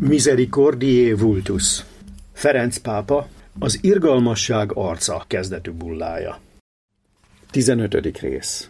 Misericordiae vultus. Ferenc pápa, az irgalmasság arca kezdetű bullája. 15. rész.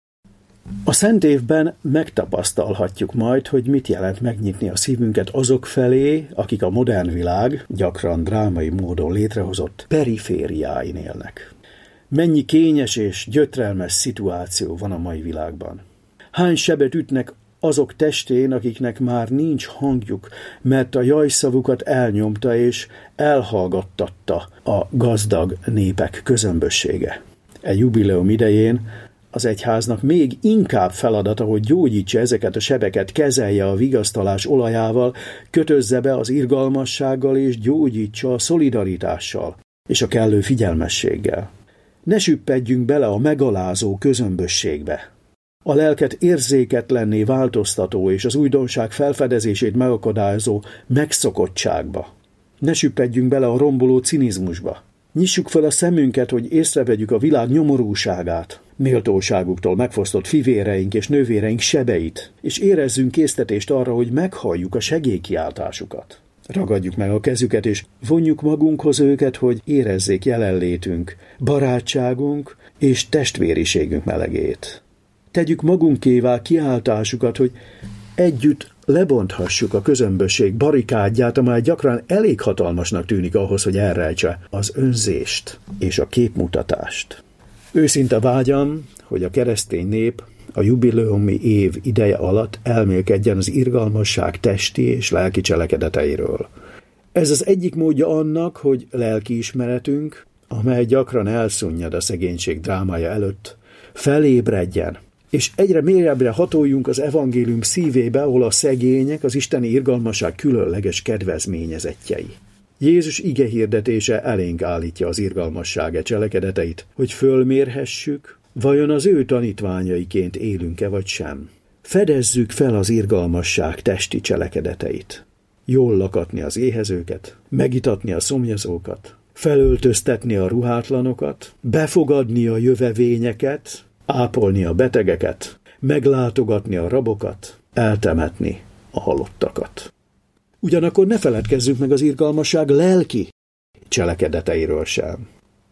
A Szent Évben megtapasztalhatjuk majd, hogy mit jelent megnyitni a szívünket azok felé, akik a modern világ, gyakran drámai módon létrehozott perifériáin élnek. Mennyi kényes és gyötrelmes szituáció van a mai világban. Hány sebet ütnek azok testén, akiknek már nincs hangjuk, mert a jajszavukat elnyomta és elhallgattatta a gazdag népek közömbössége. Jubileum idején az egyháznak még inkább feladata, hogy gyógyítsa ezeket a sebeket, kezelje a vigasztalás olajával, kötözze be az irgalmassággal és gyógyítsa a szolidaritással és a kellő figyelmességgel. Ne süppedjünk bele a megalázó közömbösségbe. A lelket érzéketlenné változtató és az újdonság felfedezését megakadályozó megszokottságba. Ne süppedjünk bele a romboló cinizmusba. Nyissuk fel a szemünket, hogy észrevegyük a világ nyomorúságát, méltóságuktól megfosztott fivéreink és nővéreink sebeit, és érezzünk késztetést arra, hogy meghalljuk a segélykiáltásukat. Ragadjuk meg a kezüket, és vonjuk magunkhoz őket, hogy érezzék jelenlétünk, barátságunk és testvériségünk melegét. Tegyük magunkévá kiáltásukat, hogy együtt lebonthassuk a közömbösség barikádját, amely gyakran elég hatalmasnak tűnik ahhoz, hogy elrejtse az önzést és a képmutatást. Őszinte vágyam, hogy a keresztény nép a jubileumi év ideje alatt elmélkedjen az irgalmasság testi és lelki cselekedeteiről. Ez az egyik módja annak, hogy lelkiismeretünk, amely gyakran elszunnyad a szegénység drámája előtt, felébredjen, és egyre mélyebbre hatoljunk az evangélium szívébe, ahol a szegények az isteni irgalmasság különleges kedvezményezettjei. Jézus ige hirdetése elénk állítja az irgalmasság cselekedeteit, hogy fölmérhessük, vajon az ő tanítványaiként élünk-e vagy sem. Fedezzük fel az irgalmasság testi cselekedeteit. Jól lakatni az éhezőket, megitatni a szomjazókat, felöltöztetni a ruhátlanokat, befogadni a jövevényeket, ápolni a betegeket, meglátogatni a rabokat, eltemetni a halottakat. Ugyanakkor ne feledkezzünk meg az irgalmasság lelki cselekedeteiről sem.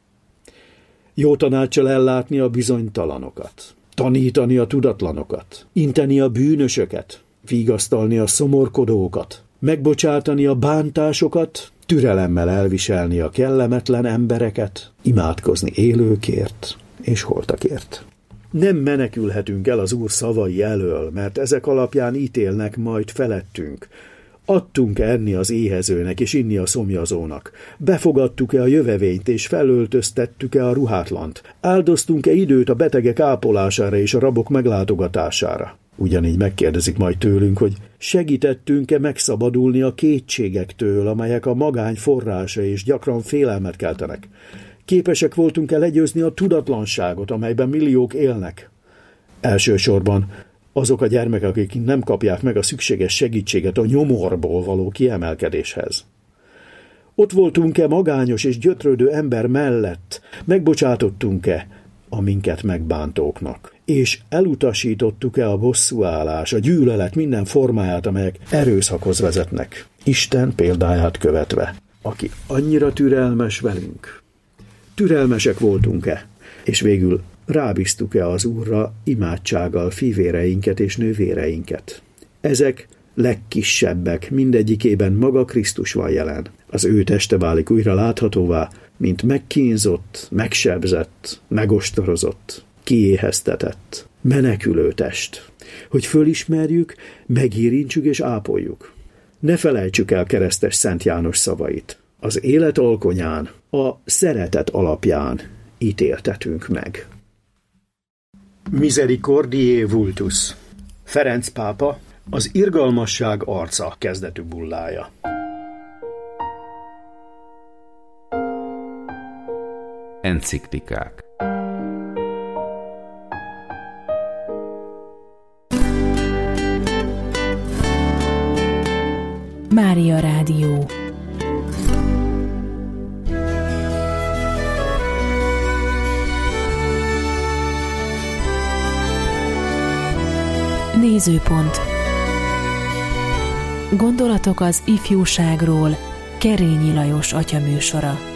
Jó tanáccsal ellátni a bizonytalanokat, tanítani a tudatlanokat, inteni a bűnösöket, vigasztalni a szomorkodókat, megbocsátani a bántásokat, türelemmel elviselni a kellemetlen embereket, imádkozni élőkért és holtakért. Nem menekülhetünk el az Úr szavai elől, mert ezek alapján ítélnek majd felettünk. Adtunk enni az éhezőnek és inni a szomjazónak? Befogadtuk-e a jövevényt és felöltöztettük-e a ruhátlant? Áldoztunk-e időt a betegek ápolására és a rabok meglátogatására? Ugyanígy megkérdezik majd tőlünk, hogy segítettünk-e megszabadulni a kétségektől, amelyek a magány forrása és gyakran félelmet keltenek? Képesek voltunk-e legyőzni a tudatlanságot, amelyben milliók élnek? Elsősorban azok a gyermekek, akik nem kapják meg a szükséges segítséget a nyomorból való kiemelkedéshez. Ott voltunk-e magányos és gyötrődő ember mellett? Megbocsátottunk-e a minket megbántóknak? És elutasítottuk-e a bosszúállás, a gyűlölet minden formáját, amelyek erőszakhoz vezetnek? Isten példáját követve, aki annyira türelmes velünk. Türelmesek voltunk-e? És végül rábíztuk-e az Úrra imádsággal fivéreinket és nővéreinket? Ezek legkisebbek, mindegyikében maga Krisztus van jelen. Az ő teste válik újra láthatóvá, mint megkínzott, megsebzett, megostorozott, kiéheztetett, menekülő test, hogy fölismerjük, megérintsük és ápoljuk. Ne felejtsük el keresztes Szent János szavait. Az élet alkonyán, a szeretet alapján ítéltetünk meg. Misericordiae vultus. Ferenc pápa, az irgalmasság arca kezdetű bullája. Enciklikák. Mária Rádió. Nézőpont. Gondolatok az ifjúságról, Kerényi Lajos atya műsora.